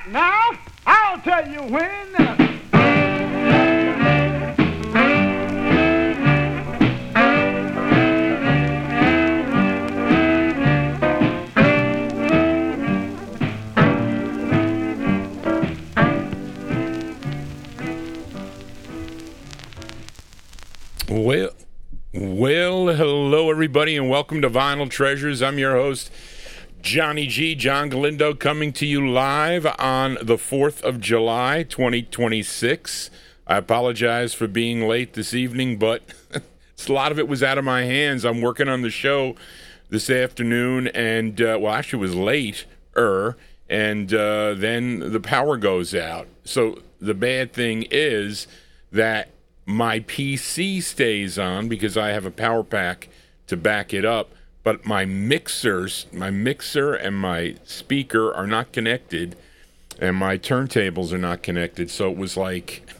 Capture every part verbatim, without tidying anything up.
Now, I'll tell you when. Well, well, hello everybody, and welcome to Vinyl Treasures. I'm your host, Johnny G, John Galindo, coming to you live on the fourth of July, twenty twenty-six. I apologize for being late this evening, but a lot of it was out of my hands. I'm working on the show this afternoon, and, uh, well, actually it was late-er, and uh, then the power goes out. So the bad thing is that my P C stays on because I have a power pack to back it up, but my mixers, my mixer and my speaker are not connected, and my turntables are not connected. So it was like,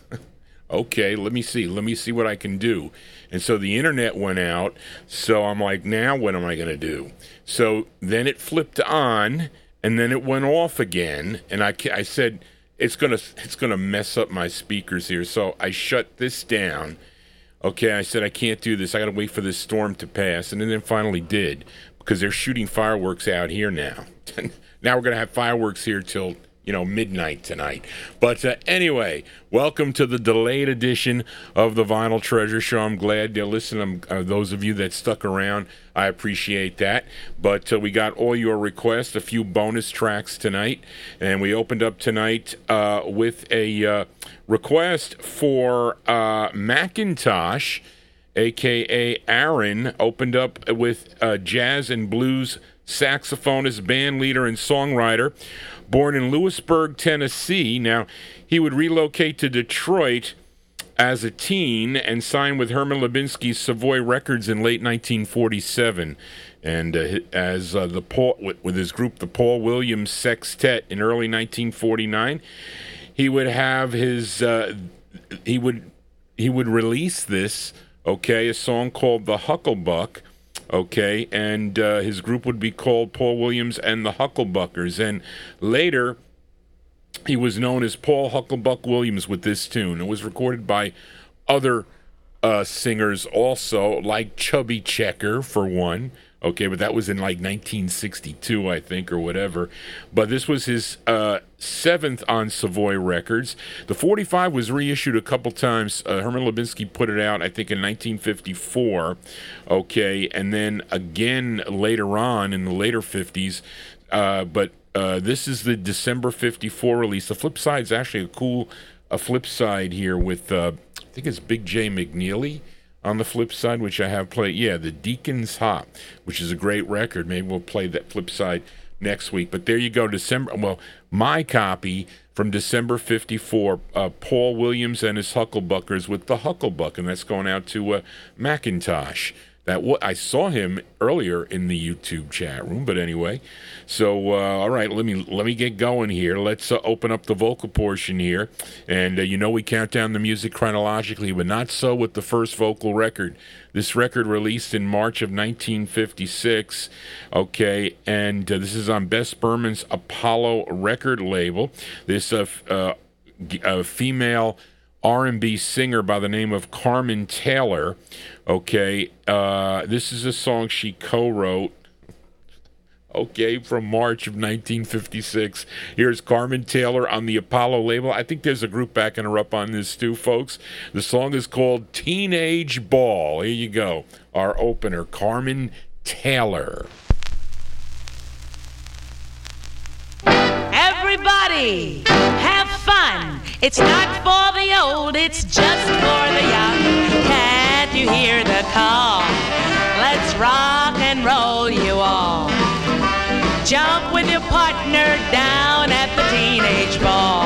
okay, let me see, let me see what I can do. And so the internet went out. So I'm like, now what am I going to do? So then it flipped on, and then it went off again. And I, I said, It's gonna it's gonna mess up my speakers here, so I shut this down. Okay, I said I can't do this. I gotta wait for this storm to pass, and then it finally did, because they're shooting fireworks out here now. Now we're gonna have fireworks here till you know midnight tonight. But uh, anyway, welcome to the delayed edition of the Vinyl Treasure Show. I'm glad you're listening. Uh, those of you that stuck around, I appreciate that. But uh, we got all your requests, a few bonus tracks tonight, and we opened up tonight uh, with a uh, request for uh, Macintosh, a k a. Aaron, opened up with uh, jazz and blues saxophonist, band leader, and songwriter, born in Lewisburg, Tennessee. Now, he would relocate to Detroit as a teen and signed with Herman Lubinsky's Savoy Records in late nineteen forty-seven. And uh, as uh, the Paul, with, with his group, the Paul Williams Sextet, in early nineteen forty-nine, he would have his uh, he would he would release this, okay, a song called The Hucklebuck. Okay, and uh, his group would be called Paul Williams and the Hucklebuckers. And later, he was known as Paul Hucklebuck Williams with this tune. It was recorded by other uh, singers also, like Chubby Checker, for one. Okay, but that was in like nineteen sixty-two, I think, or whatever. But this was his uh, seventh on Savoy Records. The forty-five was reissued a couple times. Uh, Herman Lubinsky put it out, I think, in nineteen fifty-four. Okay, and then again later on in the later fifties. Uh, but uh, this is the December fifty-four release. The flip side is actually a cool a flip side here with, uh, I think it's Big J McNeely on the flip side, which I have played. Yeah, the Deacon's Hop, which is a great record. Maybe we'll play that flip side next week. But there you go, December. Well, my copy from December fifty-four, uh, Paul Williams and his Hucklebuckers with the Hucklebuck, and that's going out to uh, Macintosh. That w- I saw him earlier in the YouTube chat room, but anyway. So, uh, all right, let me let me get going here. Let's uh, open up the vocal portion here. And uh, you know we count down the music chronologically, but not so with the first vocal record. This record released in March of nineteen fifty-six, okay, and uh, this is on Bess Berman's Apollo record label. This uh, f- uh, g- uh, female R and B singer by the name of Carmen Taylor. Okay, uh, this is a song she co-wrote, okay, from March of nineteen fifty-six. Here's Carmen Taylor on the Apollo label. I think there's a group backing her up on this too, folks. The song is called Teenage Ball. Here you go, our opener, Carmen Taylor. Everybody, have fun. It's not for the old, it's just for the young. Can't you hear the call? Let's rock and roll, you all. Jump with your partner down at the teenage ball.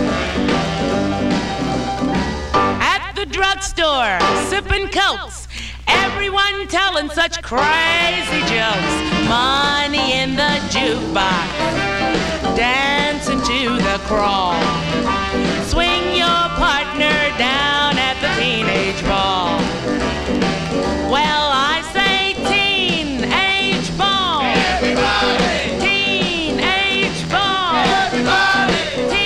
At the drugstore, sipping cokes, everyone telling such crazy jokes. Money in the jukebox, dancing to the crawl. Swing your partner down at the teenage ball. Well, I say teenage ball. Everybody. Teenage ball. Everybody.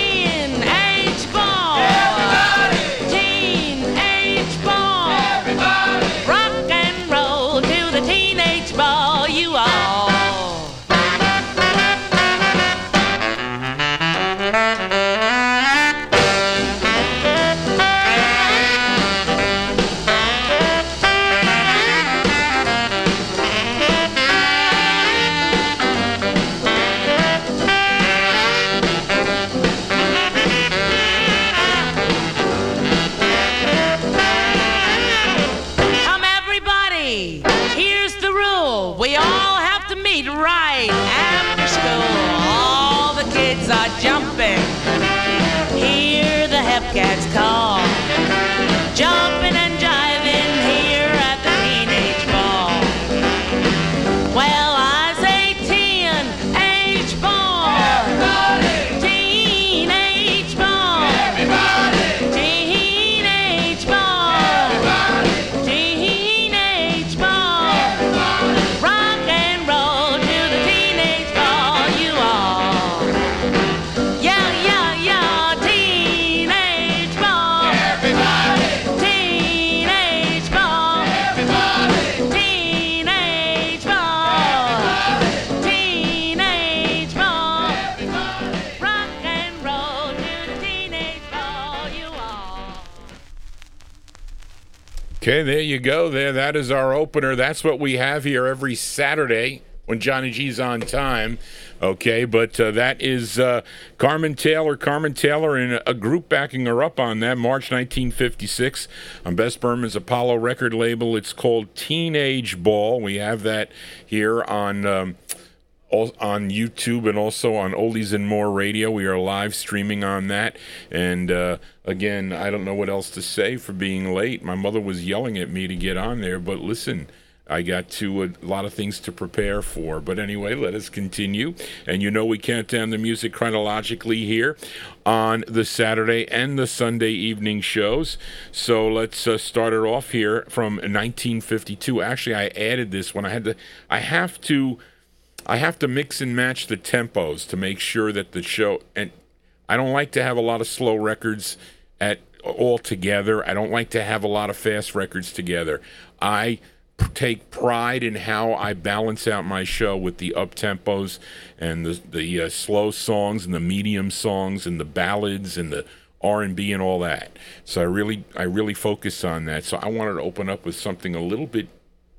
start jumping. Hear the Hepcats call. Jumping and jiving here at the teenage ball. Well, I say teenage ball. Everybody. Teenage ball. Everybody. Teenage ball. Everybody. Teenage ball. Everybody. Rock and roll to the teenage ball, you all. Yeah, yeah, yeah, teenage ball. Everybody. Teenage ball. Everybody. Teenage ball. Teenage ball. Rock and roll to the teenage ball, you all. Okay, there you go. There, that is our opener. That's what we have here every Saturday when Johnny G's on time. Okay, but uh, that is uh, Carmen Taylor. Carmen Taylor and a group backing her up on that, March nineteen fifty-six, on Bess Berman's Apollo record label. It's called Teenage Ball. We have that here on um, al- on YouTube and also on Oldies and More Radio. We are live streaming on that. And uh, again, I don't know what else to say for being late. My mother was yelling at me to get on there, but listen, I got to a lot of things to prepare for. But anyway, let us continue. And you know we count down the music chronologically here on the Saturday and the Sunday evening shows. So let's uh, start it off here from nineteen fifty-two. Actually, I added this when I had to. I have to. I have to mix and match the tempos to make sure that the show. And I don't like to have a lot of slow records at all together. I don't like to have a lot of fast records together. I take pride in how I balance out my show with the up tempos and the the uh, slow songs and the medium songs and the ballads and the R and B and all that. So I really I really focus on that. So I wanted to open up with something a little bit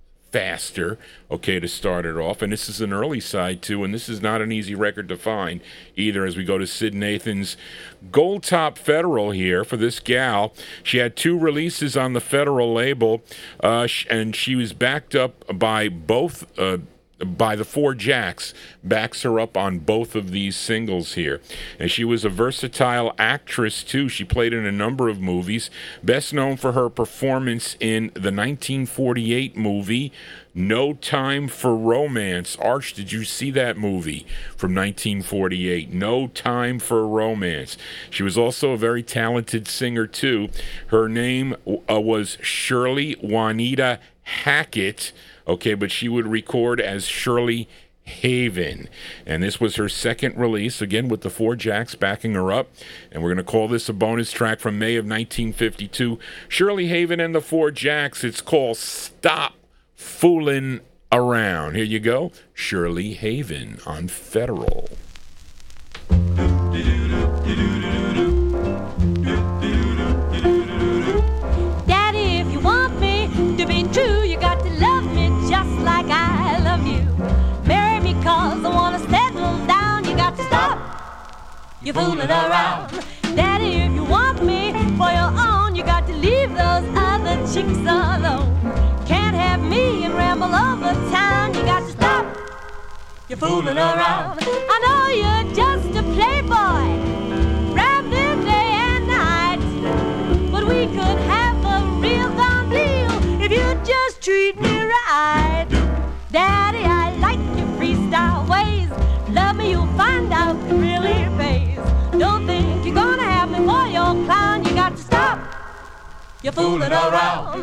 faster, okay, to start it off. And this is an early side too, and this is not an easy record to find either, as we go to Sid Nathan's Gold Top Federal here for this gal. She had two releases on the Federal label, uh, sh- and she was backed up by both uh, by the Four Jacks, backs her up on both of these singles here. And she was a versatile actress, too. She played in a number of movies, best known for her performance in the nineteen forty-eight movie No Time for Romance. Arch, did you see that movie from nineteen forty-eight? No Time for Romance. She was also a very talented singer, too. Her name uh, was Shirley Juanita Hackett. Okay, but she would record as Shirley Haven. And this was her second release, again with the Four Jacks backing her up. And we're going to call this a bonus track from May of nineteen fifty-two. Shirley Haven and the Four Jacks. It's called Stop Foolin' Around. Here you go. Shirley Haven on Federal. Daddy, if you want me to be true, you got to love me just like I love you. Marry me cause I want to settle down. You got to stop you fooling around. Daddy, if you want me for your own, you got to leave those other chicks alone. Can't have me and ramble over town. You got to stop you fooling around. I know you're just a playboy, rapping day and night, but we could have a real gone deal if you just treat me right. Daddy, I like your freestyle ways. Love me, you'll find out it really pays. Don't think you're gonna have me for your clown. You got to stop you're fooling around.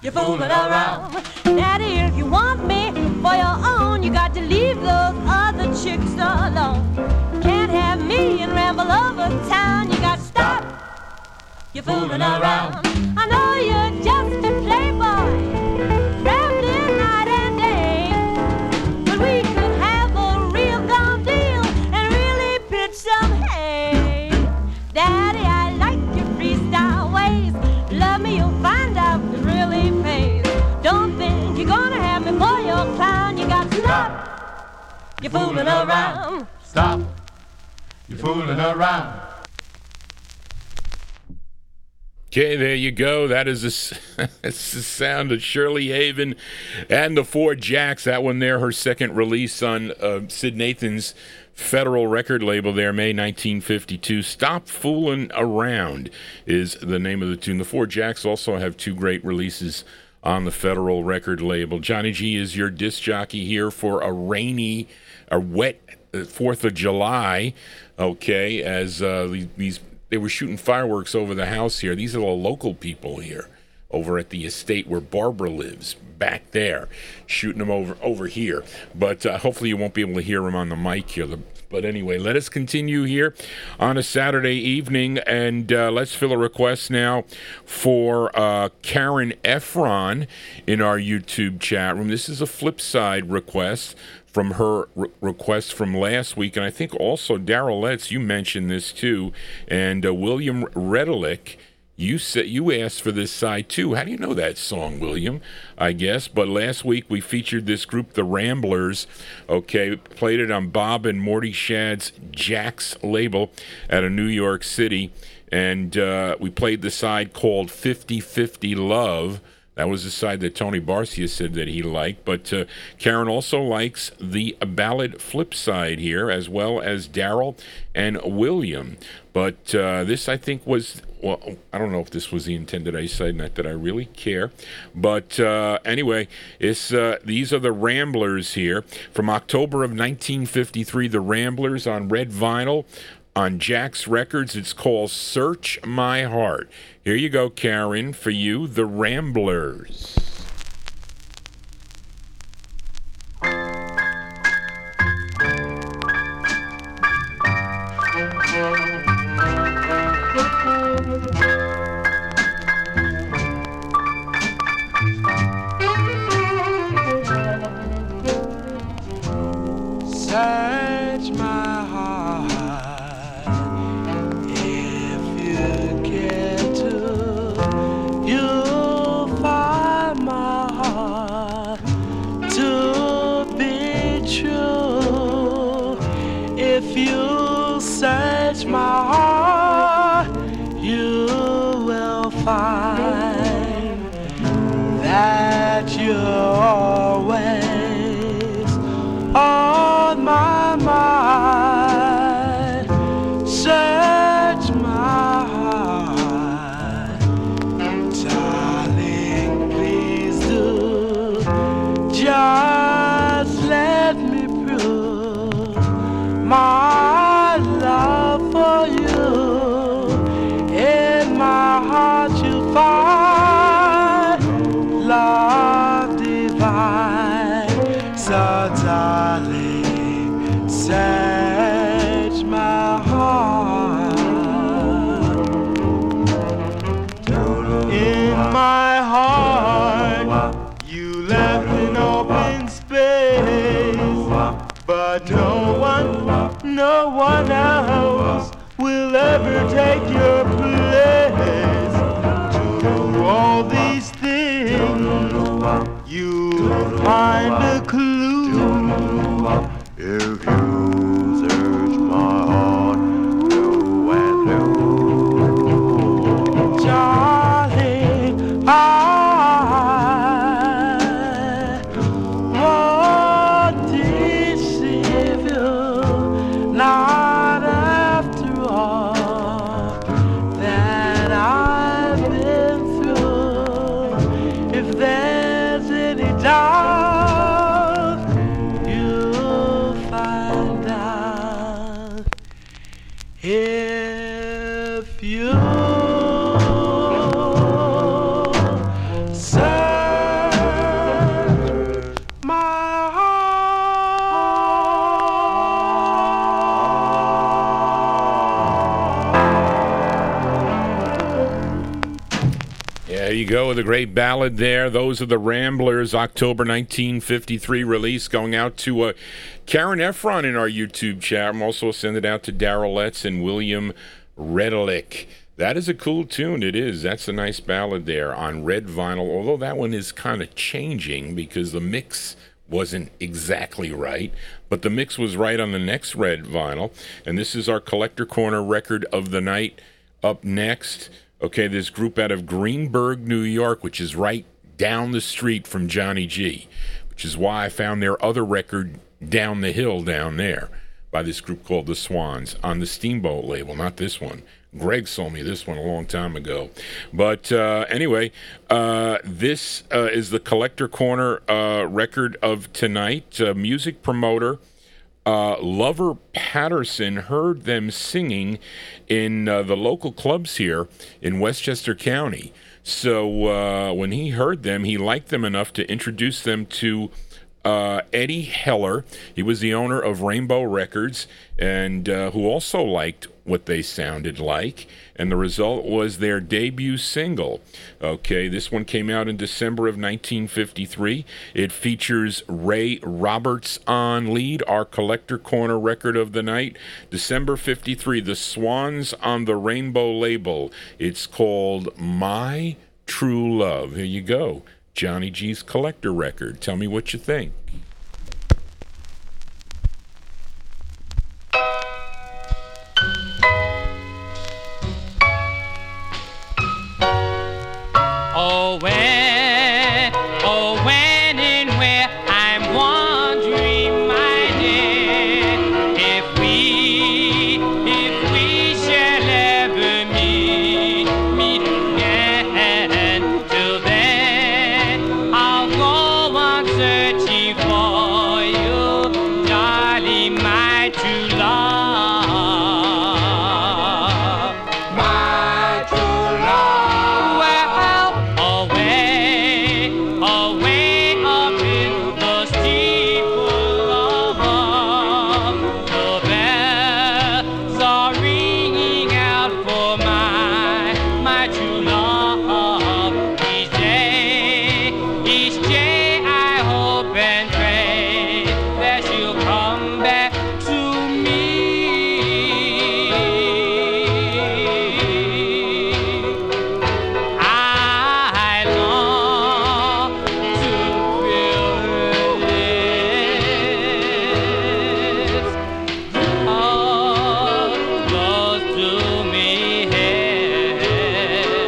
you're fooling around. Daddy, if you want me for your own, you got to leave those other chicks alone. Can't have me and ramble over town, you got to stop, you're fooling around. I know you're just a playboy, rambling night and day, but we could have a real gum deal and really pitch some hay. Daddy, I like your freestyle ways. Love me, you'll find out it really pays. Don't think you're gonna have me for your clown. You got to stop, you're fooling around. Stop, you're fooling around. Okay, there you go. That is the, that's the sound of Shirley Haven and the Four Jacks. That one there, her second release on uh, Sid Nathan's Federal record label there, May nineteen fifty-two. Stop Fooling Around is the name of the tune. The Four Jacks also have two great releases on the Federal record label. Johnny G is your disc jockey here for a rainy, a wet fourth of July, okay, as uh, these... They were shooting fireworks over the house here. These are the local people here over at the estate where Barbara lives, back there, shooting them over, over here. But uh, hopefully you won't be able to hear them on the mic here. But anyway, let us continue here on a Saturday evening, and uh, let's fill a request now for uh, Karen Efron in our YouTube chat room. This is a flip side request from her re- request from last week, and I think also Daryl Letts, you mentioned this too, and uh, William Redelick, you said you asked for this side too. How do you know that song, William? I guess, but last week we featured this group, the Ramblers. Okay, played it on Bob and Morty Shad's Jack's label out of New York City, and uh, we played the side called fifty fifty Love. That was the side that Tony Barcia said that he liked. But uh, Karen also likes the ballad flip side here, as well as Daryl and William. But uh, this, I think, was, well, I don't know if this was the intended I said, not that I really care. But uh, anyway, it's uh, these are the Ramblers here. From October of nineteen fifty-three, the Ramblers on red vinyl. On Jack's Records, it's called Search My Heart. Here you go, Karen, for you, the Ramblers. Search my heart. If you search my heart, you will find that you're always on my mind. Search my heart, darling, please do. Just let me prove my love for you. In my heart you'll find love divine. So darling, search my heart. In my heart you left an open space, but no one, no one else will ever take your place. To all these things, you'll find a clue. If you search my heart through and through, darling, I won't deceive you. Not after all that I've been through. If there's any doubt, There you go with a great ballad there. Those are the Ramblers, October nineteen fifty-three release, going out to uh, Karen Efron in our YouTube chat. I'm also sending it out to Daryl Letts and William Redelick. That is a cool tune. It is. That's a nice ballad there on red vinyl, although that one is kind of changing because the mix wasn't exactly right, but the mix was right on the next red vinyl. And this is our Collector Corner record of the night. Up next, okay, this group out of Greenburgh, New York, which is right down the street from Johnny G, which is why I found their other record down the hill down there by this group called The Swans on the Steamboat label, not this one. Greg sold me this one a long time ago. But uh, anyway, uh, this uh, is the Collector Corner uh, record of tonight. Uh, music promoter uh, Lover Patterson heard them singing in uh, the local clubs here in Westchester County. So uh, when he heard them, he liked them enough to introduce them to Uh, Eddie Heller. He was the owner of Rainbow Records, and uh, who also liked what they sounded like, and the result was their debut single. Okay, this one came out in December of nineteen fifty-three. It features Ray Roberts on lead, our Collector Corner record of the night. December fifty-three, The Swans on the Rainbow label. It's called My True Love. Here you go. Johnny G's Collector record. Tell me what you think. Oh, when, oh, when and where I'm wandering, my dear, if we, if we shall ever meet, meet again, till then I'll go on searching for you, darling, my true love. My true love. Well, away, away up in the steeple above, the bells are ringing out for my, my true love. Each day, each day I hope and pray that she'll come back to me. I long to feel her lips, oh, close to me here.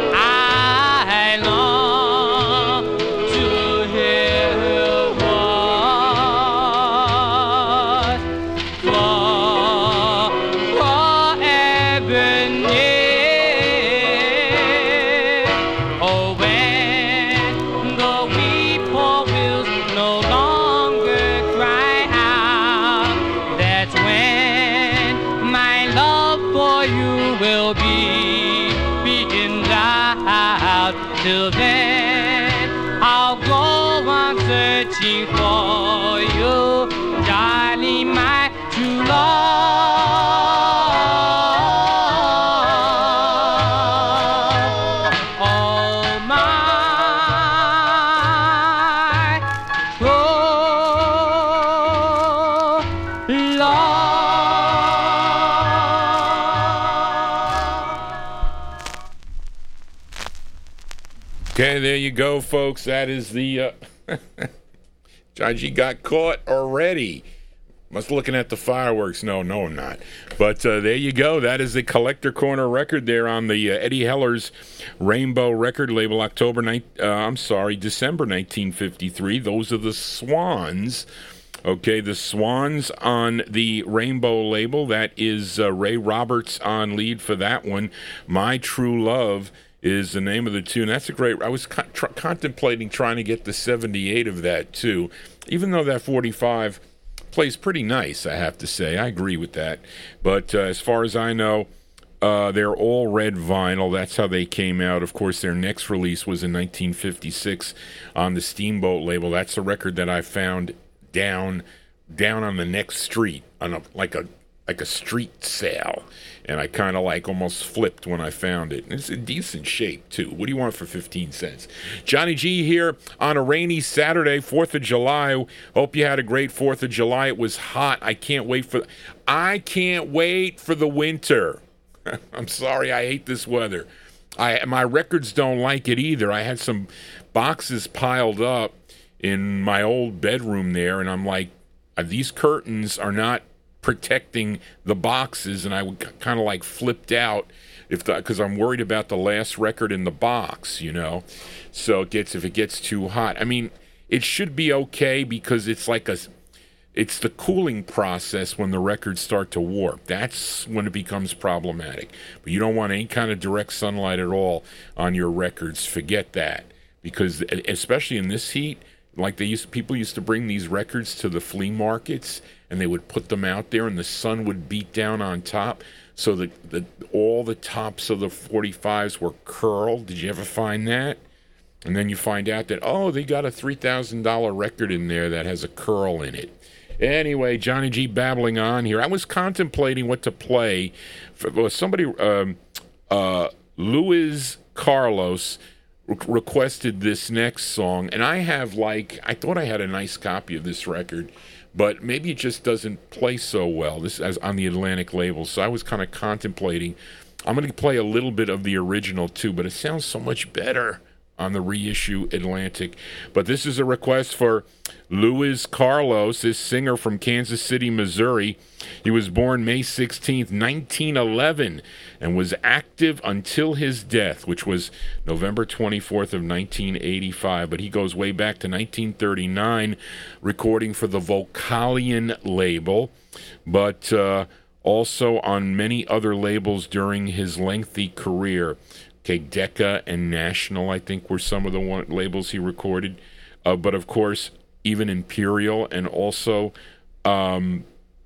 I long to hear her voice, for forever near. Oh, when the whippoorwills no longer cry out, that's when my love for you will be beaten out. Till then, I'll go on searching for you, darling, my true love. Oh, my true love. Okay, there you go, folks. That is the... Uh, Johnny G got caught already. Must looking at the fireworks. No, no, I'm not. But uh, there you go. That is the Collector Corner record there on the uh, Eddie Heller's Rainbow record label, October ninth. Uh, I'm sorry, December nineteen fifty-three. Those are the Swans. Okay, the Swans on the Rainbow label. That is uh, Ray Roberts on lead for that one. My True Love is the name of the tune. That's a great... I was con- tr- contemplating trying to get the seventy-eight of that, too. Even though that forty-five plays pretty nice, I have to say. I agree with that. But uh, as far as I know, uh, they're all red vinyl. That's how they came out. Of course, their next release was in nineteen fifty-six on the Steamboat label. That's a record that I found down down on the next street, on a, like a like a street sale, and I kind of like almost flipped when I found it. And it's in decent shape too. What do you want for fifteen cents? Johnny G here on a rainy Saturday, fourth of July. Hope you had a great fourth of July. It was hot. I can't wait for I can't wait for the winter. I'm sorry, I hate this weather. I my records don't like it either. I had some boxes piled up in my old bedroom there, and I'm like, these curtains are not protecting the boxes, and I would kind of like flipped out if because I'm worried about the last record in the box, you know. So it gets if it gets too hot. I mean, it should be okay because it's like a it's the cooling process when the records start to warp. That's when it becomes problematic. But you don't want any kind of direct sunlight at all on your records. Forget that, because especially in this heat, like they used people used to bring these records to the flea markets, and they would put them out there, and the sun would beat down on top, so that the, all the tops of the forty-fives were curled. Did you ever find that? And then you find out that, oh, they got a three thousand dollars record in there that has a curl in it. Anyway, Johnny G babbling on here. I was contemplating what to play. For, well, somebody, um, uh, Luis Carlos, requested this next song, and I have like I thought I had a nice copy of this record, but maybe it just doesn't play so well this as on the Atlantic label. So I was kind of contemplating. I'm going to play a little bit of the original too, but it sounds so much better on the reissue Atlantic. But this is a request for Luis Carlos, this singer from Kansas City, Missouri. He was born May sixteenth, nineteen eleven, and was active until his death, which was November twenty-fourth of nineteen eighty-five. But he goes way back to nineteen thirty-nine, recording for the Vocalion label, but uh, also on many other labels during his lengthy career. Okay, Decca and National, I think, were some of the one, labels he recorded. Uh, but, of course, even Imperial and also um,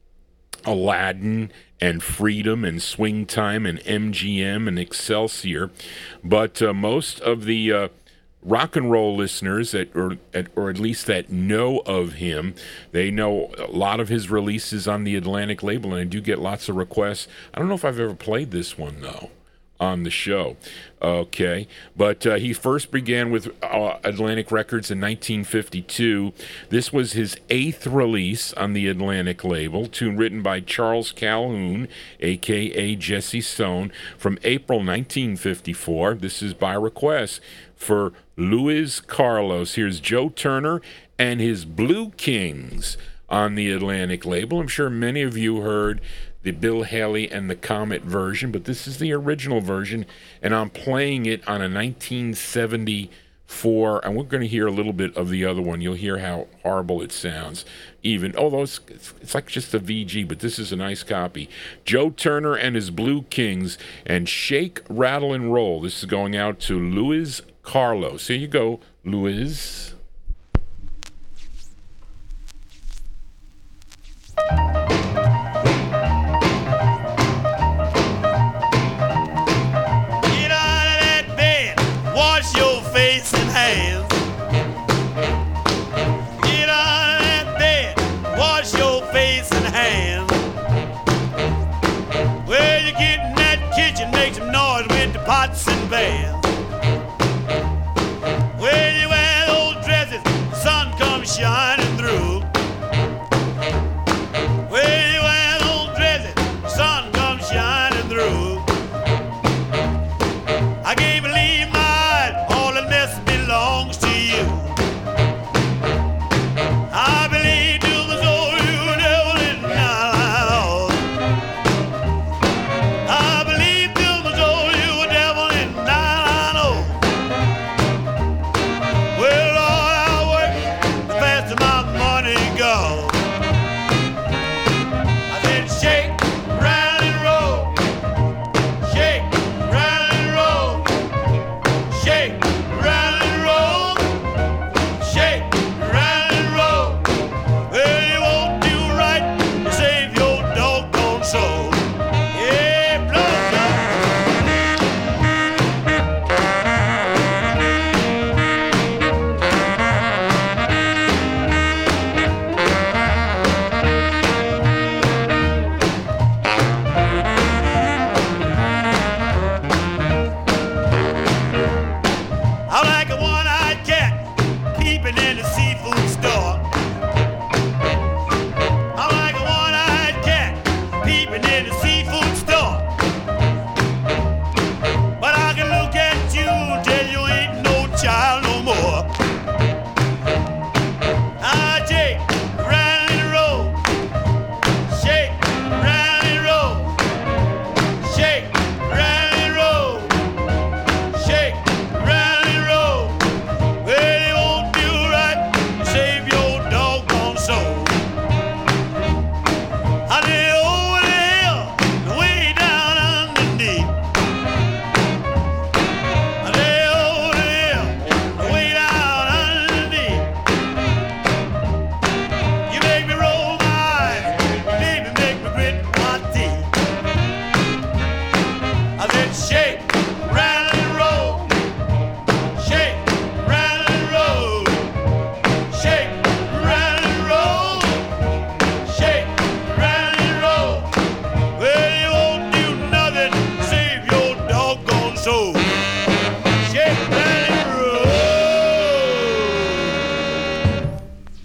Aladdin and Freedom and Swing Time and M G M and Excelsior. But uh, most of the uh, rock and roll listeners, that, or, at, or at least that know of him, they know a lot of his releases on the Atlantic label, and I do get lots of requests. I don't know if I've ever played this one, though, on the show. Okay, but uh, he first began with uh, Atlantic Records in nineteen fifty-two. This was his eighth release on the Atlantic label, tune written by Charles Calhoun, a k a. Jesse Stone, from April nineteen fifty-four. This is by request for Luis Carlos. Here's Joe Turner and his Blue Kings on the Atlantic label. I'm sure many of you heard the Bill Haley and the Comet version, but this is the original version, and I'm playing it on a nineteen seventy-four, and we're going to hear a little bit of the other one. You'll hear how horrible it sounds, even, although it's, it's like just a V G, but this is a nice copy. Joe Turner and his Blue Kings, and Shake, Rattle, and Roll. This is going out to Luis Carlos. Here you go, Luis. Face and hands. Get out of that bed, wash your face and hands. Well, you get in that kitchen, make some noise with the pots and pans. Well, you wear those dresses, the sun comes shining through. Well, you wear those dresses, the sun comes shining through. I can't believe my belongs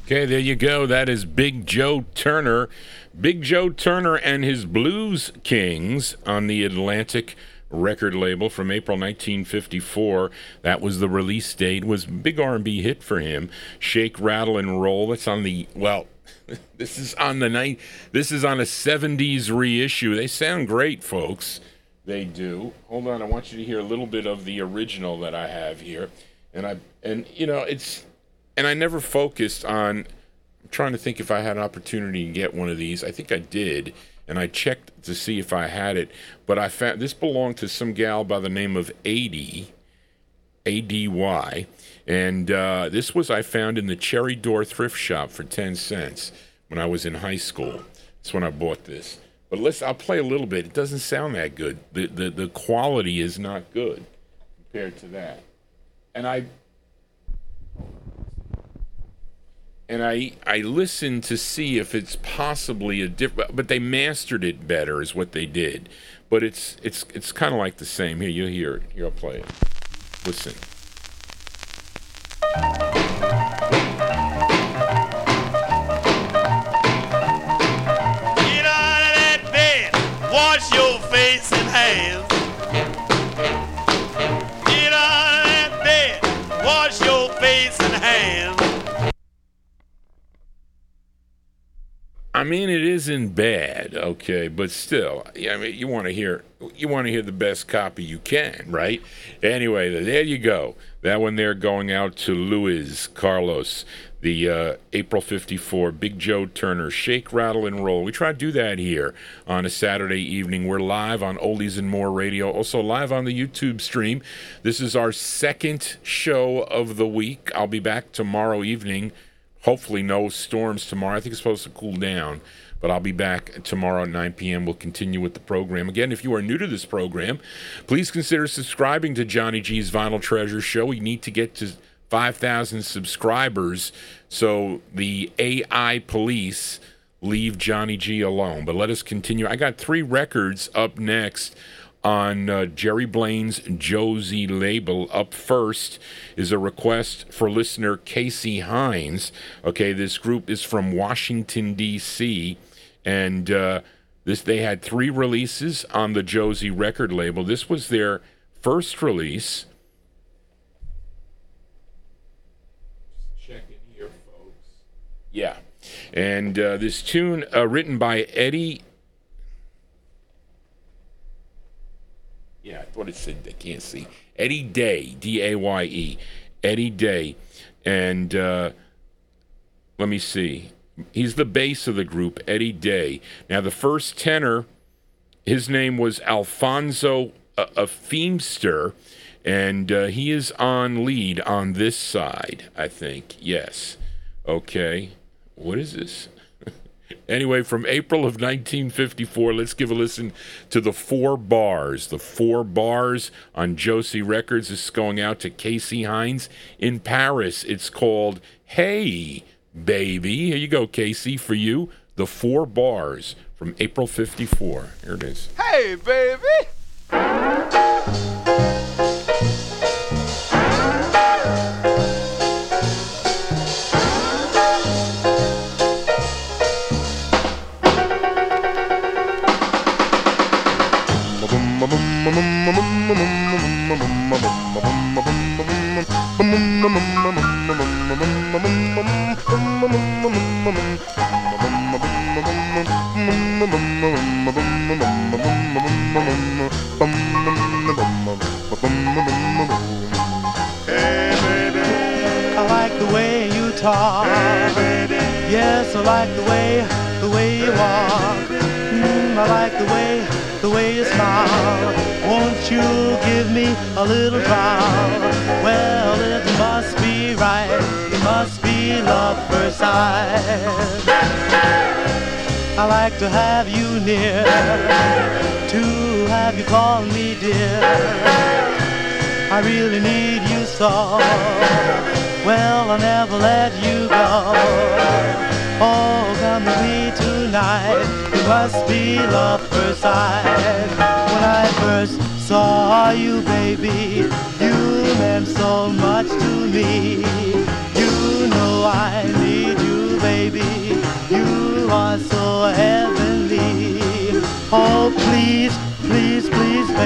Okay, there you go. That is Big Joe Turner. Big Joe Turner and his Blues Kings on the Atlantic record label from April nineteen fifty-four. That was the release date. It was a big R and B hit for him. Shake, Rattle, and Roll. That's on the, well, this is on the night. This is on a seventies reissue. They sound great, folks. They do. Hold on, I want you to hear a little bit of the original that I have here. And I and you know, it's and I never focused on, I'm trying to think if I had an opportunity to get one of these. I think I did, and I checked to see if I had it, but I found this belonged to some gal by the name of A D, A D Y, and uh, this was I found in the Cherry Door thrift shop for ten cents when I was in high school. That's when I bought this. But let's, I'll play a little bit. It doesn't sound that good. The, the, the quality is not good compared to that. And I... And I I listened to see if it's possibly a different, but they mastered it better, is what they did. But it's it's it's kind of like the same. Here, you'll hear it. Here, I'll play it. Listen. Get out of that bed, wash your face and hands. Get out of that bed, wash your face and hands. I mean, it isn't bad, okay, but still, yeah, I mean, you want to hear you want to hear the best copy you can, right? Anyway, there you go. That one there going out to Luis Carlos, the uh, April fifty-four Big Joe Turner, Shake, Rattle, and Roll. We try to do that here on a Saturday evening. We're live on Oldies and More Radio, also live on the YouTube stream. This is our second show of the week. I'll be back tomorrow evening. Hopefully no storms tomorrow. I think it's supposed to cool down, but I'll be back tomorrow at nine p.m. We'll continue with the program. Again, if you are new to this program, please consider subscribing to Johnny G's Vinyl Treasure Show. We need to get to five thousand subscribers so the A I police leave Johnny G alone. But let us continue. I got three records up next on uh, Jerry Blaine's Josie label. Up first is a request for listener Casey Hines. Okay, this group is from Washington, D C, and uh, this they had three releases on the Josie record label. This was their first release. Just check in here, folks. Yeah, and uh, this tune uh, written by Eddie. Yeah, I thought it said, I can't see. Eddie Day, D A Y E. Eddie Day. And uh, let me see. He's the bass of the group, Eddie Day. Now, the first tenor, his name was Alfonso uh, Afemster, and uh, he is on lead on this side, I think. Yes. Okay. What is this? Anyway, from April of nineteen fifty-four, let's give a listen to the Four Bars. The Four Bars on Josie Records. This is going out to Casey Hines in Paris. It's called Hey, Baby. Here you go, Casey, for you. The Four Bars from April fifty-four. Here it is. Hey, baby! I like the way you talk. Yes, I like the way, the way you walk. Mm, I like the way, the way you smile. Won't you give me a little drop? Well, it must be right. It must be love first sight. I like to have you near, to have you call me dear. I really need you so. Well, I'll never let you go. Oh, come with me tonight. It must be love first sight. When I first saw you, baby, you meant so much to me. You know I need you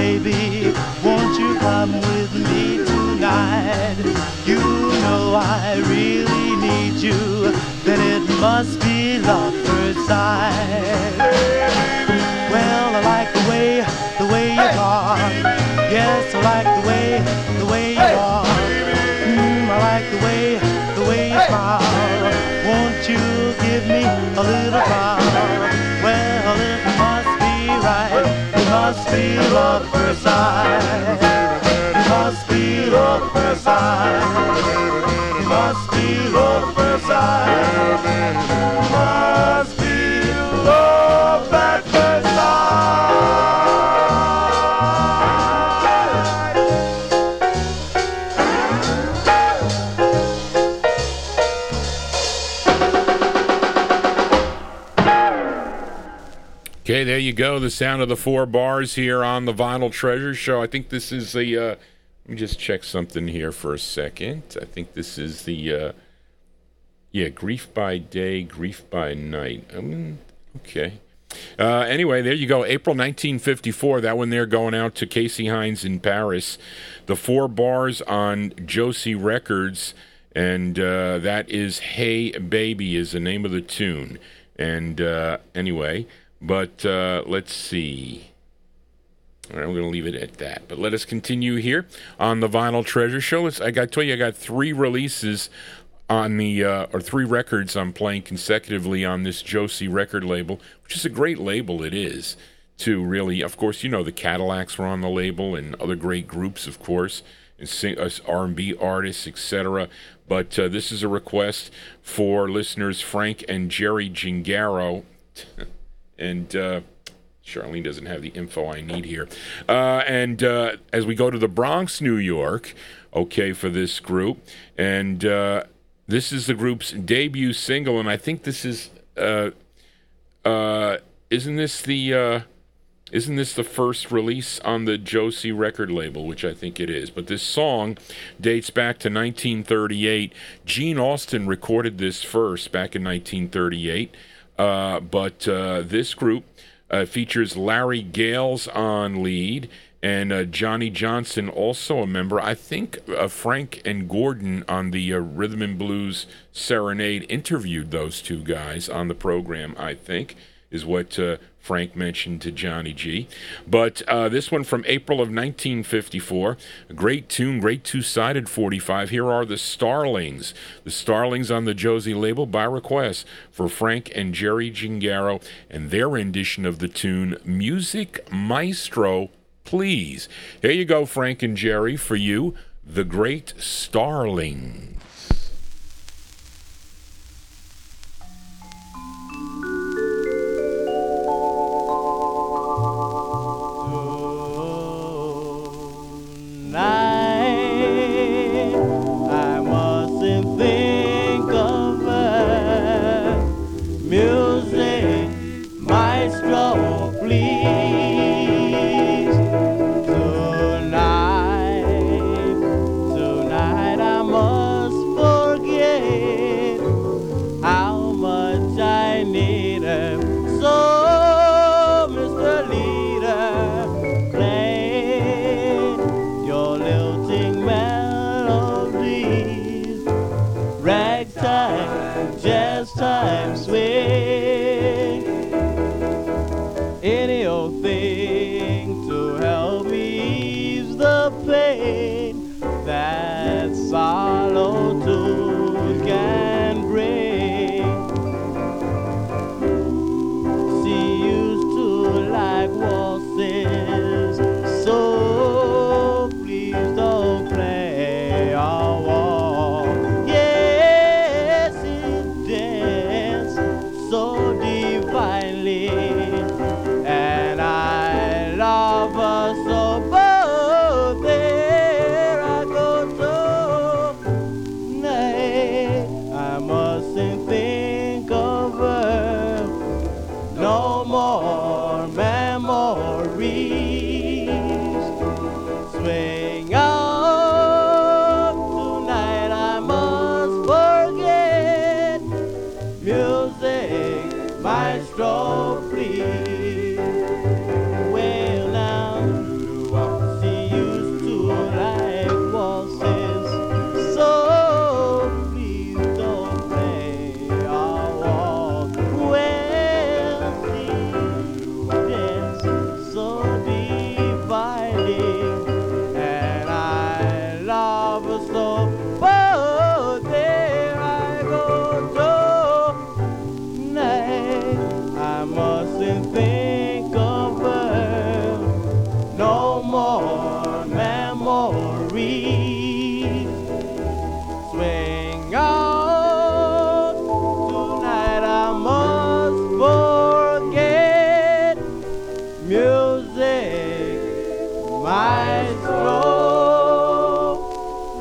baby, won't you come with me tonight? You know I really need you, then it must be love first sight. Well, I like the way, the way you talk. Yes, I like the way, the way you walk. Mm, I like the way, the way you smile. Won't you give me a little while? Well, it must be right. It must be love first sight. It must be love first sight. It must be love first sight. It must be love at first sight. Okay, there you go. The sound of the four bars here on the Vinyl Treasure Show. I think this is the, uh, let me just check something here for a second. I think this is the, uh, yeah, Grief by Day, Grief by Night. I mean, okay. Uh, anyway, there you go. April nineteen fifty-four. That one there going out to Casey Hines in Paris. The four bars on Josie Records, and uh, that is Hey Baby is the name of the tune. And uh, anyway... But uh, let's see. All right, I'm going to leave it at that. But let us continue here on the Vinyl Treasure Show. Let's, I got to tell you, I got three releases on the, uh, or three records I'm playing consecutively on this Josie record label, which is a great label. It is, too, really. Of course, you know, the Cadillacs were on the label and other great groups, of course, and sing, uh, R and B artists, et cetera. But uh, this is a request for listeners Frank and Jerry Gingaro. And uh, Charlene doesn't have the info I need here. Uh, and uh, as we go to the Bronx, New York, okay, for this group. And uh, this is the group's debut single. And I think this is, uh, uh, isn't this the, uh, isn't this the first release on the Josie record label, which I think it is. But this song dates back to nineteen thirty-eight. Gene Austin recorded this first back in nineteen thirty-eight. Uh, but uh, this group uh, features Larry Gales on lead and uh, Johnny Johnson, also a member. I think uh, Frank and Gordon on the uh, Rhythm and Blues Serenade interviewed those two guys on the program, I think, is what uh, Frank mentioned to Johnny G. But uh, this one from April of nineteen fifty-four, a great tune, great two-sided forty-five. Here are the Starlings. The Starlings on the Josie label by request for Frank and Jerry Gingaro and their rendition of the tune Music Maestro, Please. Here you go, Frank and Jerry, for you, the great Starlings. Night, I mustn't think of her. Music, maestro, please. Tonight, tonight I must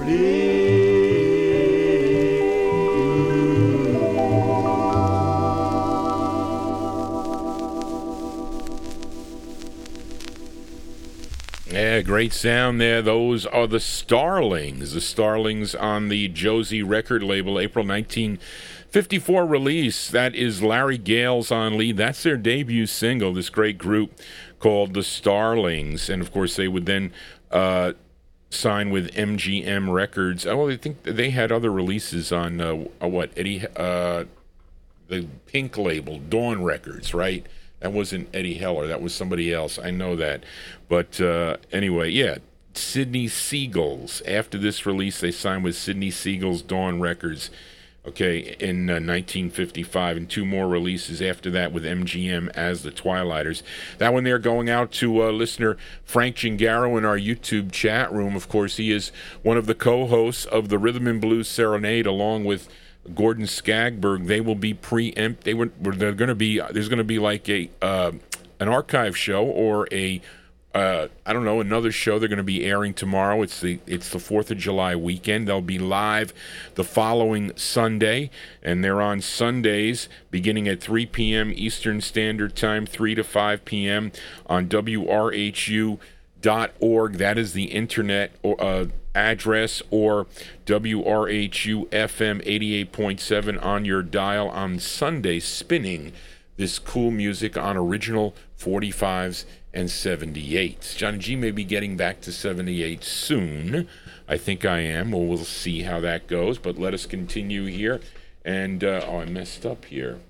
Yeah, great sound there. Those are the Starlings. The Starlings on the Josie record label, April nineteen fifty-four release. That is Larry Gales on lead. That's their debut single, this great group called the Starlings. And, of course, they would then uh, sign with M G M Records. Oh, I think they had other releases on, uh, what, Eddie, uh, the Pink label, Dawn Records, right? That wasn't Eddie Heller. That was somebody else. I know that. But uh, anyway, yeah, Sidney Seagulls. After this release, they signed with Sidney Seagulls Dawn Records, okay, in uh, nineteen fifty-five, and two more releases after that with M G M as the Twilighters. That one there going out to uh, listener Frank Gingaro in our YouTube chat room. Of course, he is one of the co-hosts of the Rhythm and Blues Serenade, along with Gordon Skagberg. They will be preempt. They were. They're going to be. There's going to be like a uh, an archive show or a uh, I don't know, another show they're going to be airing tomorrow. It's the it's the Fourth of July weekend. They'll be live the following Sunday, and they're on Sundays beginning at three p.m. Eastern Standard Time, three to five p.m. on W R H U dot org. That is the internet or. Uh, address, or W R H U F M eighty-eight point seven on your dial on Sunday, spinning this cool music on original forty-fives and seventy-eights. Johnny G may be getting back to seventy-eight soon. I think I am. Well, we'll see how that goes, but let us continue here. And, uh, oh, I messed up here.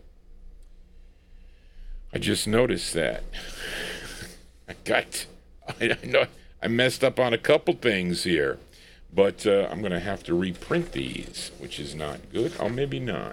I just noticed that. I got, I know, I messed up on a couple things here. But uh, I'm going to have to reprint these, which is not good. Oh, maybe not.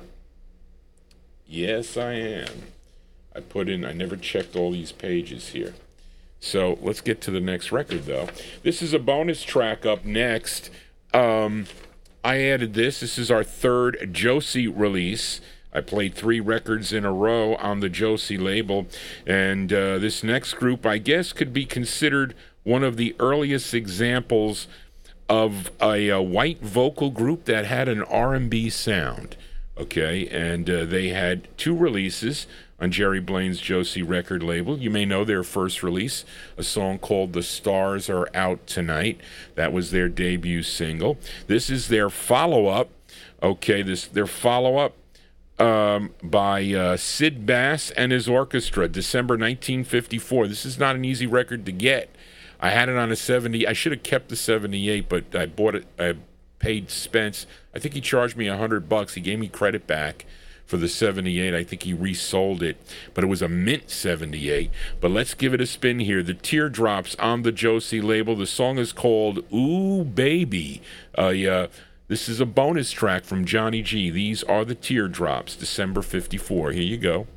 Yes, I am. I put in, I never checked all these pages here. So let's get to the next record, though. This is a bonus track up next. Um, I added this. This is our third Josie release. I played three records in a row on the Josie label. And uh, this next group, I guess, could be considered one of the earliest examples of a, a white vocal group that had an R and B sound, okay? And uh, they had two releases on Jerry Blaine's Josie record label. You may know their first release, a song called The Stars Are Out Tonight. That was their debut single. This is their follow-up, okay, this their follow-up um, by uh, Sid Bass and his orchestra, December nineteen fifty-four. This is not an easy record to get. I had it on a seventy. I should have kept the seventy-eight, but I bought it. I paid Spence. I think he charged me a hundred bucks. He gave me credit back for the seventy-eight. I think he resold it, but it was a mint seventy-eight. But let's give it a spin here. The Teardrops on the Josie label. The song is called "Ooh Baby." Uh, yeah, this is a bonus track from Johnny G. These are the Teardrops, December fifty-four. Here you go.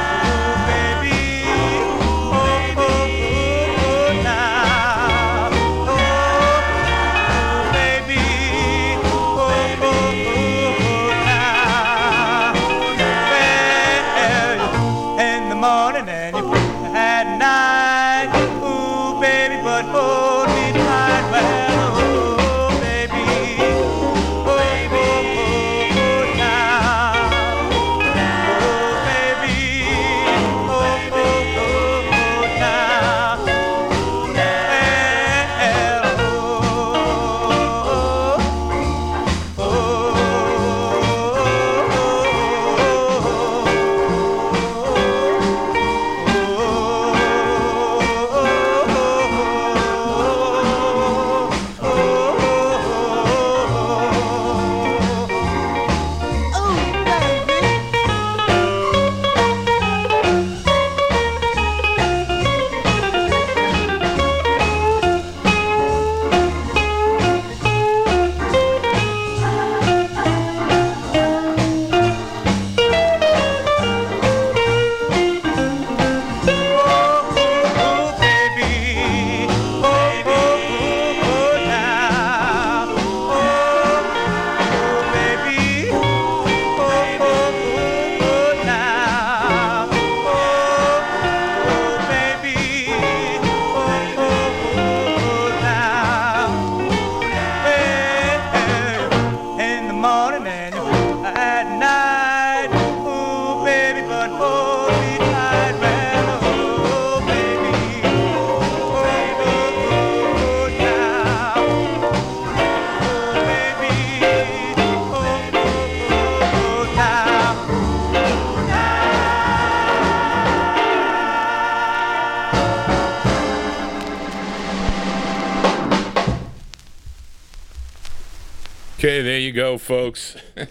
Now Okay, there you go, folks. I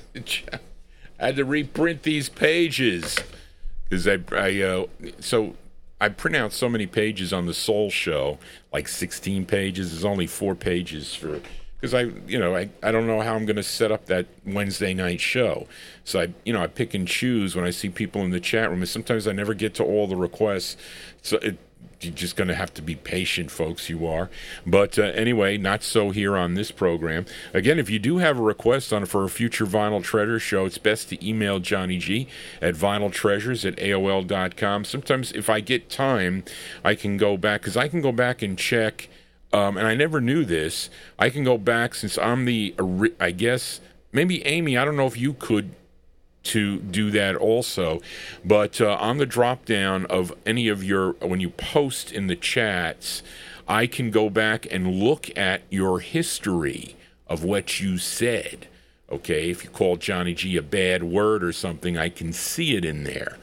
had to reprint these pages because I, I uh, so I print out so many pages on the Soul Show, like sixteen pages. There's only four pages for because I, you know, I, I don't know how I'm going to set up that Wednesday night show. So I, you know, I pick and choose when I see people in the chat room, and sometimes I never get to all the requests. So it. You're just going to have to be patient, folks, you are. But uh, anyway, not so here on this program. Again, if you do have a request on for a future Vinyl Treasures show, it's best to email Johnny G at vinyl treasures at A O L dot com. Sometimes if I get time, I can go back, because I can go back and check, um, and I never knew this, I can go back since I'm the, I guess, maybe Amy, I don't know if you could to do that also, but uh, on the drop down of any of your, when you post in the chats, I can go back and look at your history of what you said. Okay, if you call Johnny G a bad word or something, I can see it in there.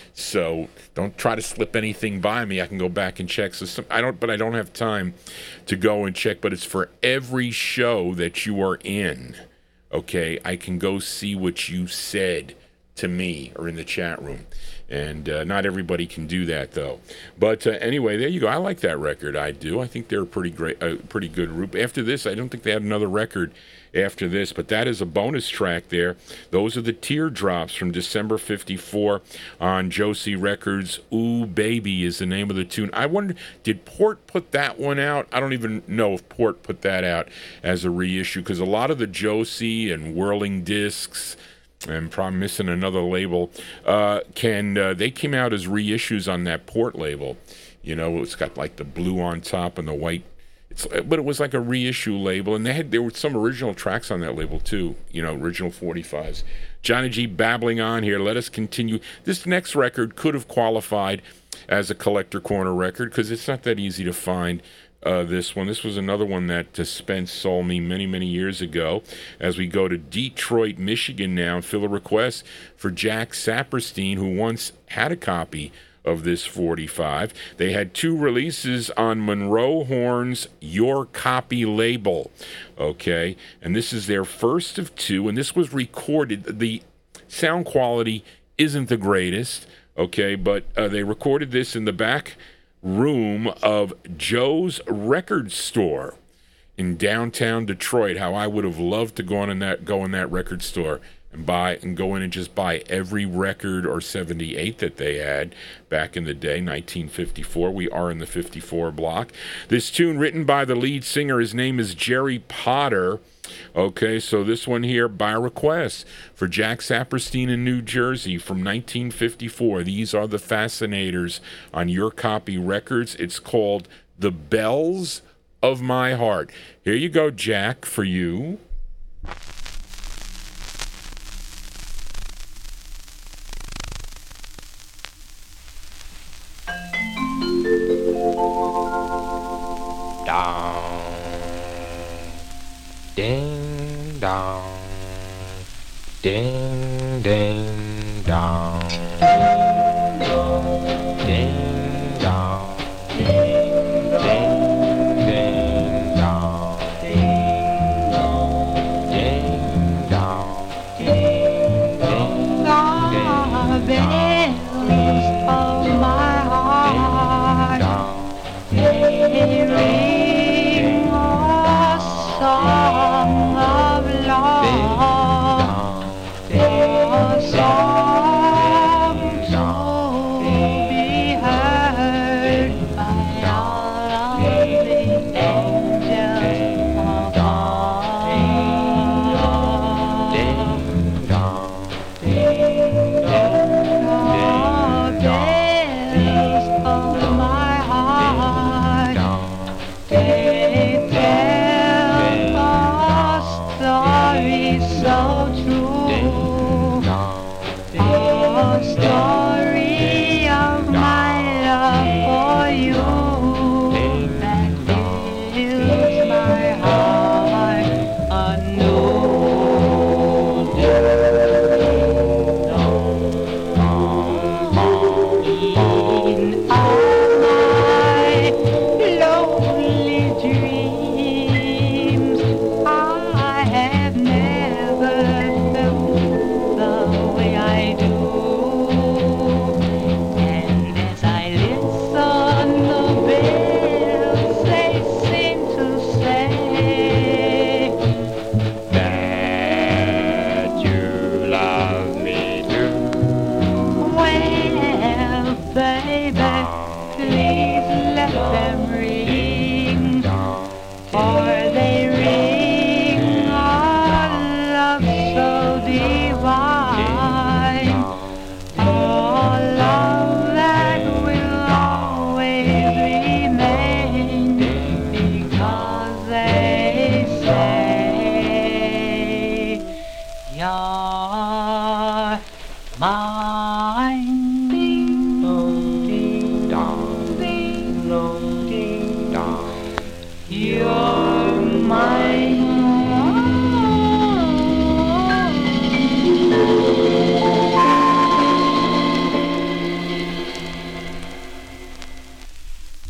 So don't try to slip anything by me. I can go back and check. So some, I don't, but I don't have time to go and check. But it's for every show that you are in. Okay, I can go see what you said to me or in the chat room. And uh, not everybody can do that, though. But uh, anyway, there you go. I like that record. I do. I think they're a pretty great, a pretty good group. After this, I don't think they had another record after this, but that is a bonus track there. Those are the Teardrops from December fifty-four on Josie Records. Ooh Baby is the name of the tune. I wonder, did Port put that one out? I don't even know if Port put that out as a reissue, because a lot of the Josie and Whirling Discs, and probably missing another label, uh, can uh, they came out as reissues on that Port label. You know, it's got like the blue on top and the white. It's, but it was like a reissue label, and they had there were some original tracks on that label too. You know, original forty-fives. Johnny G babbling on here. Let us continue. This next record could have qualified as a Collector Corner record because it's not that easy to find. Uh, this one. This was another one that uh, Spence sold me many, many years ago. As we go to Detroit, Michigan now and fill a request for Jack Saperstein, who once had a copy of this forty-five. They had two releases on Monroe Horn's Your Copy label. Okay, and this is their first of two, and this was recorded. The sound quality isn't the greatest, okay, but uh, they recorded this in the back room of Joe's Record Store in downtown Detroit. How I would have loved to go in that go in that record store and buy and go in and just buy every record or seventy-eight that they had back in the day, nineteen fifty-four. We are in the fifty-four block. This tune written by the lead singer, his name is Jerry Potter. Okay, so this one here by request for Jack Saperstein in New Jersey from nineteen fifty-four. These are the Fascinators on Your Copy Records. It's called The Bells of My Heart. Here you go, Jack, for you. Down, ding, dong, ding, ding, dong, ding, dong, ding, ding, dong, ding, dong, ding, dong, ding, dong, bells of my heart, they ring a song of love, a song to be heard by all of the angels above. Ding dong, ding dong, bells of my heart, they tell a story so true, a story of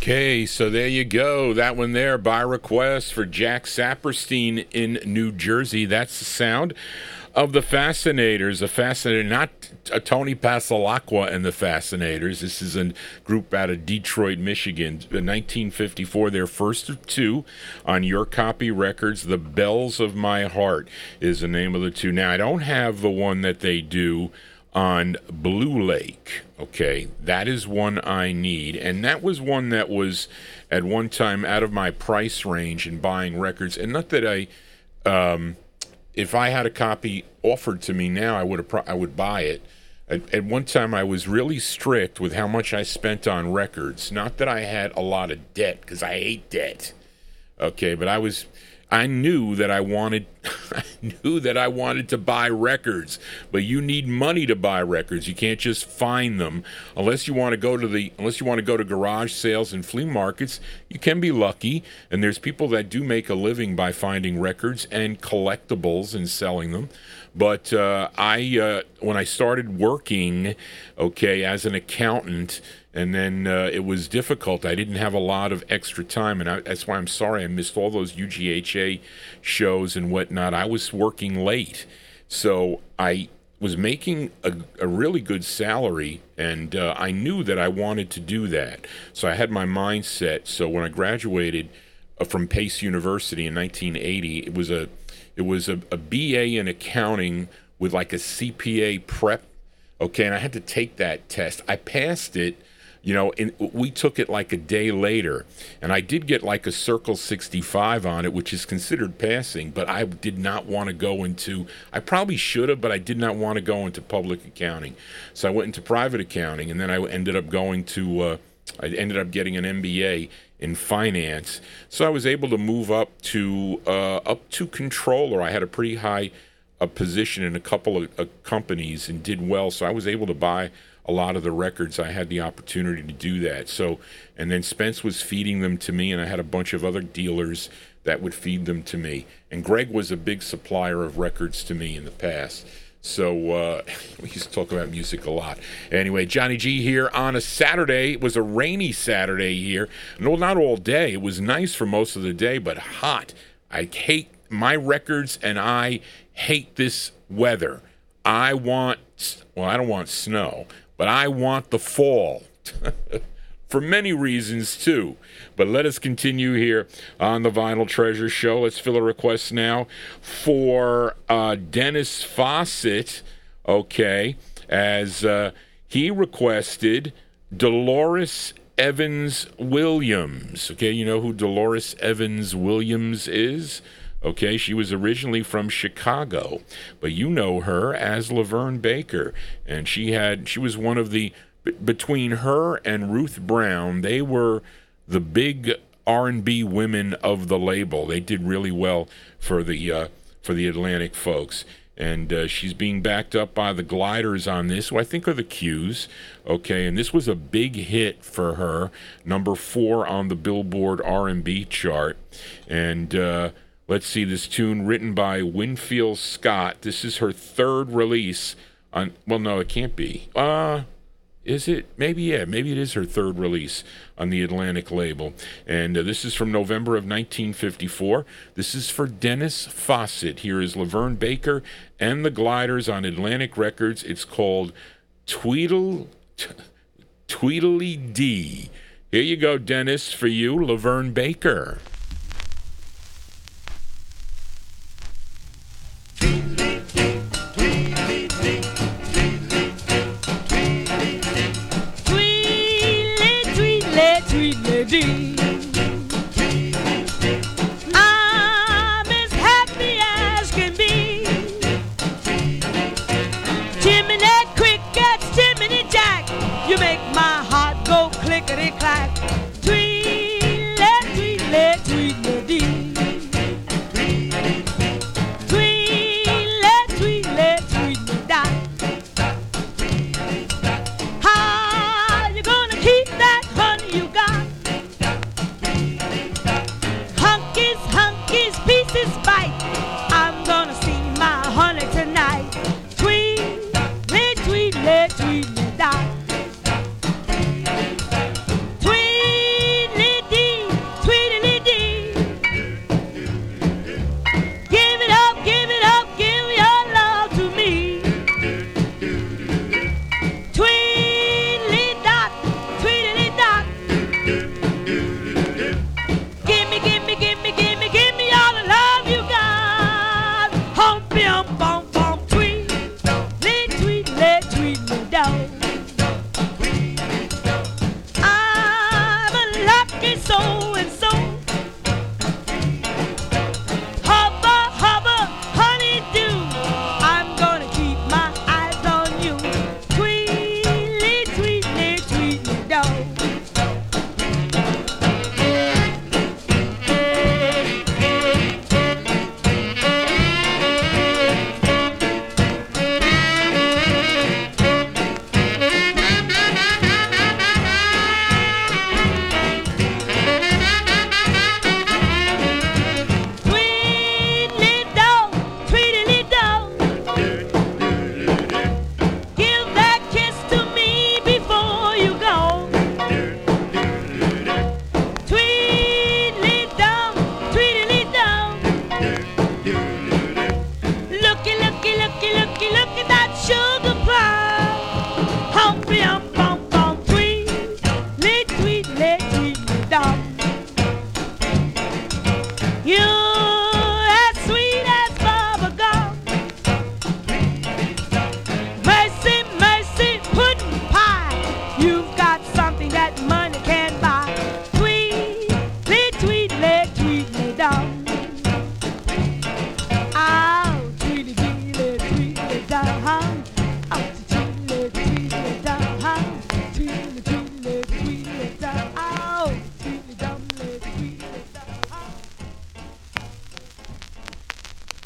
Okay, so there you go. That one there by request for Jack Saperstein in New Jersey. That's the sound of the Fascinators. The Fascinator, not uh, Tony Pasalacqua and the Fascinators. This is a group out of Detroit, Michigan. In nineteen fifty-four, their first of two on Your Copy Records. The Bells of My Heart is the name of the two. Now, I don't have the one that they do on Blue Lake. Okay, that is one I need, and that was one that was at one time out of my price range in buying records. And not that I, um, if I had a copy offered to me now, I would have pro- I would buy it. At, at one time, I was really strict with how much I spent on records. Not that I had a lot of debt, because I hate debt. Okay, but I was. I knew that I wanted I knew that I wanted to buy records, but you need money to buy records. You can't just find them unless you want to go to the unless you want to go to garage sales and flea markets. You can be lucky, and there's people that do make a living by finding records and collectibles and selling them. But uh, I uh, when I started working, okay, as an accountant, and then uh, it was difficult. I didn't have a lot of extra time, and I, that's why I'm sorry I missed all those U G H A shows and whatnot. I was working late, so I was making a, a really good salary, and uh, I knew that I wanted to do that. So I had my mind set. So when I graduated uh, from Pace University in nineteen eighty, it was a it was a, a B A in accounting with like a C P A prep. Okay, and I had to take that test. I passed it. You know, and we took it like a day later, and I did get like a Circle sixty-five on it, which is considered passing, but I did not want to go into, I probably should have, but I did not want to go into public accounting. So I went into private accounting, and then I ended up going to, uh, I ended up getting an M B A in finance. So I was able to move up to, uh, up to controller. I had a pretty high uh, position in a couple of uh, companies and did well, so I was able to buy a lot of the records. I had the opportunity to do that. So, and then Spence was feeding them to me, and I had a bunch of other dealers that would feed them to me. And Greg was a big supplier of records to me in the past. So uh, we used to talk about music a lot. Anyway, Johnny G here on a Saturday. It was a rainy Saturday here. No, not all day. It was nice for most of the day, but hot. I hate my records, and I hate this weather. I want, well, I don't want snow, but I want the fall for many reasons, too. But let us continue here on the Vinyl Treasure Show. Let's fill a request now for uh, Dennis Fawcett, okay, as uh, he requested Dolores Evans Williams. Okay, you know who Dolores Evans Williams is? Okay, she was originally from Chicago, but you know her as Laverne Baker, and she had she was one of the b- between her and Ruth Brown, they were the big R and B women of the label. They did really well for the uh, for the Atlantic folks, and uh, she's being backed up by the Gliders on this, who I think are the Q's. Okay, and this was a big hit for her, number four on the Billboard R and B chart, and. Uh, Let's see, this tune written by Winfield Scott. This is her third release on, well, no, it can't be. Uh, is it? Maybe, yeah, maybe it is her third release on the Atlantic label. And uh, this is from November of nineteen fifty-four. This is for Dennis Fawcett. Here is Laverne Baker and the Gliders on Atlantic Records. It's called Tweedle, Tweedly Dee. Here you go, Dennis, for you, Laverne Baker. I'm as happy as can be. Jiminy Crickets, Jiminy Jack, you make my heart go clickety clack. Tweedle, tweedle, tweedle dee. Tweedle, tweedle, tweedle da. How you gonna keep that honey you got? Pieces bite. I'm gonna see my honey tonight. Tweedle, tweedle, tweedle, da.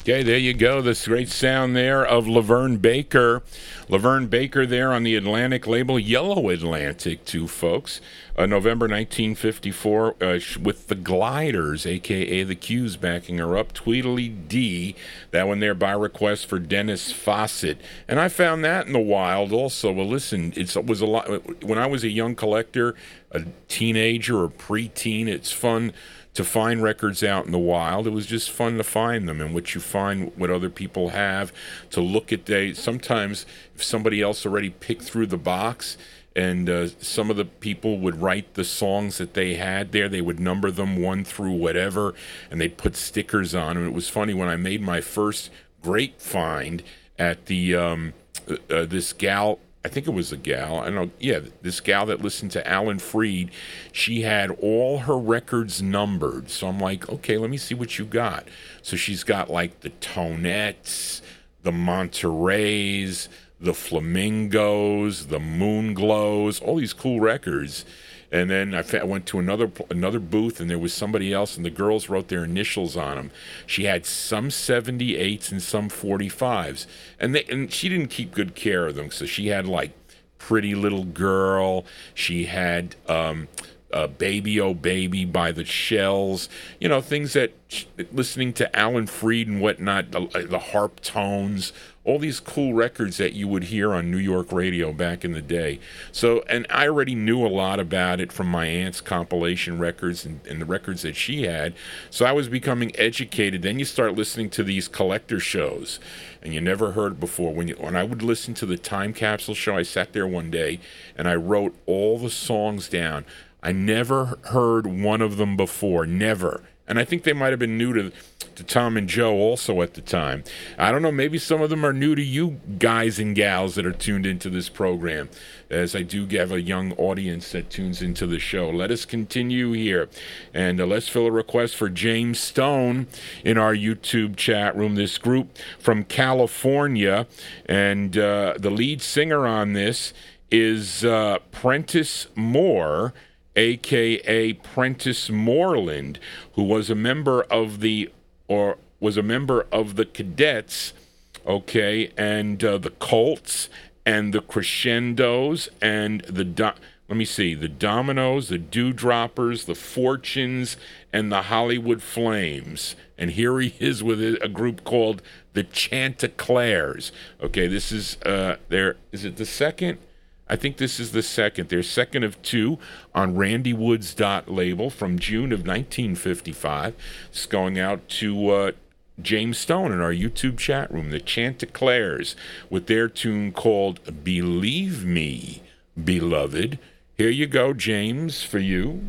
Okay, there you go. This great sound there of Laverne Baker. Laverne Baker there on the Atlantic label, Yellow Atlantic, too, folks. Uh, November nineteen fifty-four uh, with the Gliders, a k a the Q's, backing her up. Tweedledee, that one there by request for Dennis Fawcett. And I found that in the wild also. Well, listen, it's, it was a lot. When I was a young collector, a teenager or preteen, it's fun to find records out in the wild. It was just fun to find them, and what you find, what other people have, to look at. They sometimes, if somebody else already picked through the box, and uh, some of the people would write the songs that they had there, they would number them one through whatever, and they'd put stickers on them. It was funny when I made my first great find at the um, uh, this gal. I think it was a gal, I don't know, yeah, this gal that listened to Alan Freed, she had all her records numbered. So I'm like, okay, let me see what you got. So she's got like the Tonettes, the Montereys, the Flamingos, the Moonglows, all these cool records. And then I went to another another booth, and there was somebody else, and the girls wrote their initials on them. She had some seventy-eights and some forty-fives, and they and she didn't keep good care of them. So she had like Pretty Little Girl. She had um, uh, Baby Oh Baby by the Shells. You know, things that, listening to Alan Freed and whatnot, the, the harp tones, all these cool records that you would hear on New York radio back in the day. So, and I already knew a lot about it from my aunt's compilation records and, and the records that she had. So I was becoming educated. Then you start listening to these collector shows, and you never heard it before. When, you, when I would listen to the Time Capsule show, I sat there one day and I wrote all the songs down. I never heard one of them before, never. And I think they might have been new to, to Tom and Joe also at the time. I don't know, maybe some of them are new to you guys and gals that are tuned into this program, as I do have a young audience that tunes into the show. Let us continue here. And uh, let's fill a request for James Stone in our YouTube chat room. This group from California, and uh, the lead singer on this is uh, Prentice Moore, a k a. Prentice Moreland, who was a member of the, or was a member of the Cadets, okay, and uh, the Colts, and the Crescendos, and the, do- let me see, the Dominoes, the Dewdroppers, the Fortunes, and the Hollywood Flames. And here he is with a group called the Chanticleers. Okay, this is, uh, their, is it the second? I think this is the second. They're second of two on Randy Woods' dot label from June of nineteen fifty-five. It's going out to uh, James Stone in our YouTube chat room, the Chanticleers, with their tune called Believe Me, Beloved. Here you go, James, for you.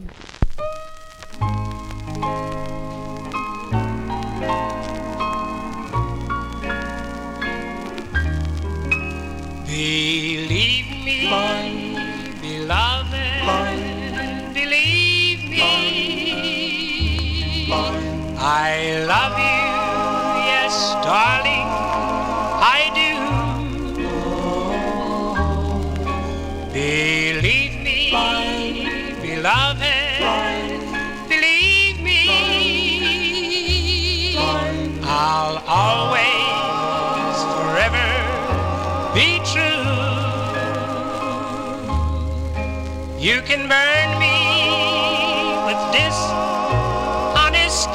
Believe me, my beloved, my believe me, my I love you, yes, darling, I do. Believe me, my beloved, my believe me, I'll always, forever be true. You can burn me with dishonest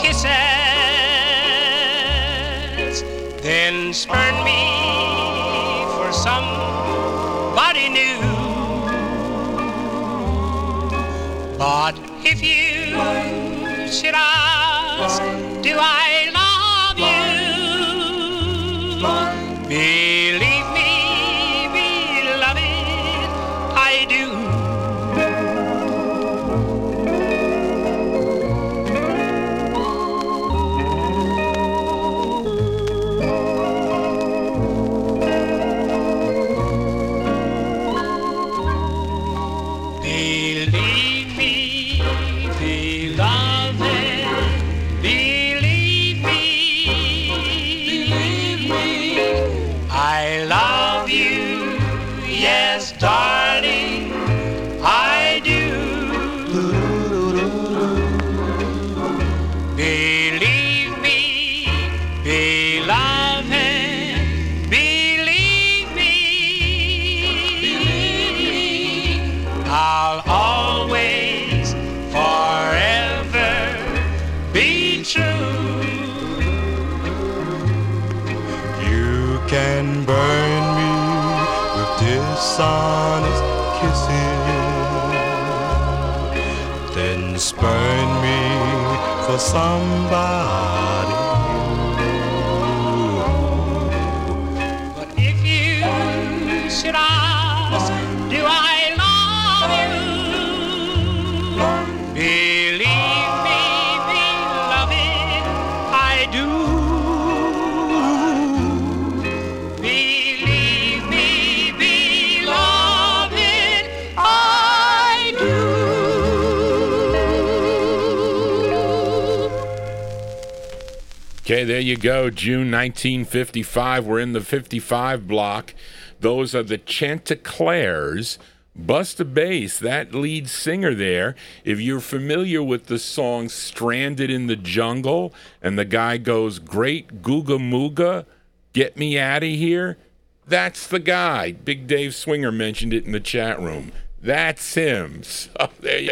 kisses, then spurn me for somebody new. But if you should ask, do I love you? Believe me, beloved, I do. I then spurn me for somebody new. But if you should ask, do I love you? Believe me, beloved, I do. Believe me, beloved, I do. Okay, there you go. June nineteen fifty-five. We're in the fifty-five block. Those are the Chanticleers. Busta Bass, that lead singer there. If you're familiar with the song Stranded in the Jungle, and the guy goes, "Great Googa Mooga, get me out of here," that's the guy. Big Dave Swinger mentioned it in the chat room. That's him. So there you